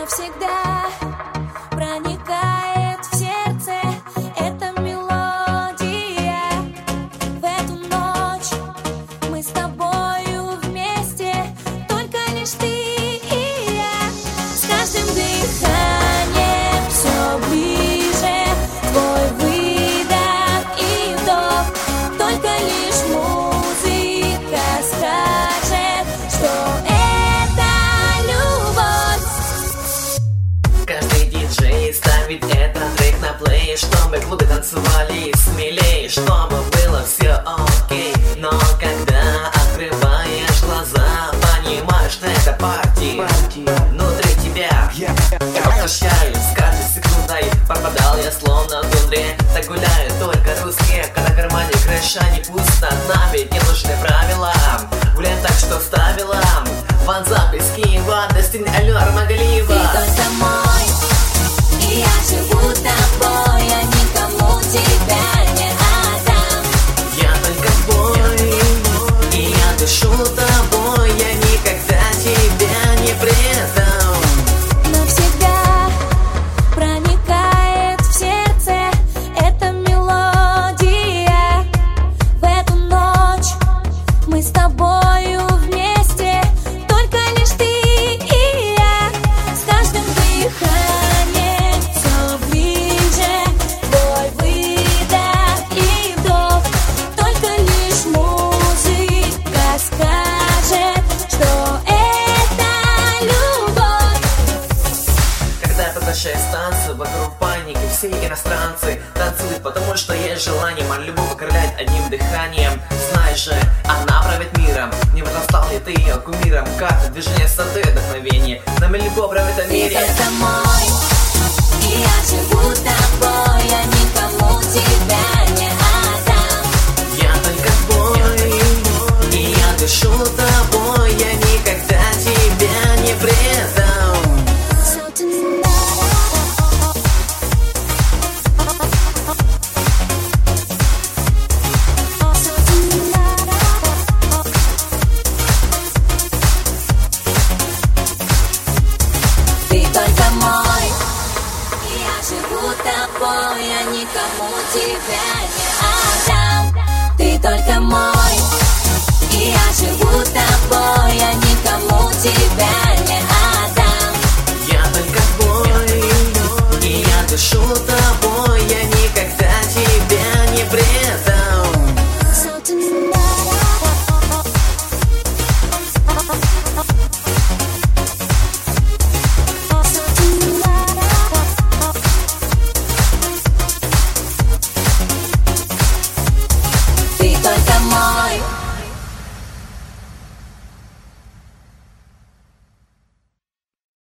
навсегда проникает в сердце эта мелодия. В эту ночь мы с тобою вместе, только лишь ты и я. С каждым дыханием все ближе твой выдох и вдох. Только лишь музыка скажет, что это любовь. Каждый диджей ставит этот трек на плей, чтобы в клубе танцевали смелее, чтобы было все окей. Но когда открываешь глаза, понимаешь, что это парти внутри тебя. Ощущаю с каждой секундой, пропадал я словно в тундре. Так гуляют только русские, когда в кармане крыша не пусто. Нам ведь не нужны правила, гуляем так, что вставила Ванзап из Киева, Дастин, Алёр, Магалиева. Ты только мой, и я живу тобой, я никому тебя не отдам. Я только твой, и я дышу тобой, я никогда тебя не предам. Навсегда проникает в сердце эта мелодия. В эту ночь мы с тобою вместе, только лишь ты и я. С каждым дыханием все ближе твой выдох и вдох. Только лишь музыка скажет, что это любовь. Когда я приглашаю станцию, вокруг паники, все иностранцы танцуют, потому что есть желание мою любовь покорять одним дыханием. Знаешь же, она правит миром, не важно, стал ли ты ее кумиром. Как движение сады, вдохновение, на любовь правит в Ты мире. только мой, и я живу тобой, я никому тебя не отдам. Я только твой, и я дышу тобой, я никогда тебя не предам. So tonight, ты только мой, и я живу тобой, я никому тебя не отдам. Ты только мой, и я живу тобой, я никому тебя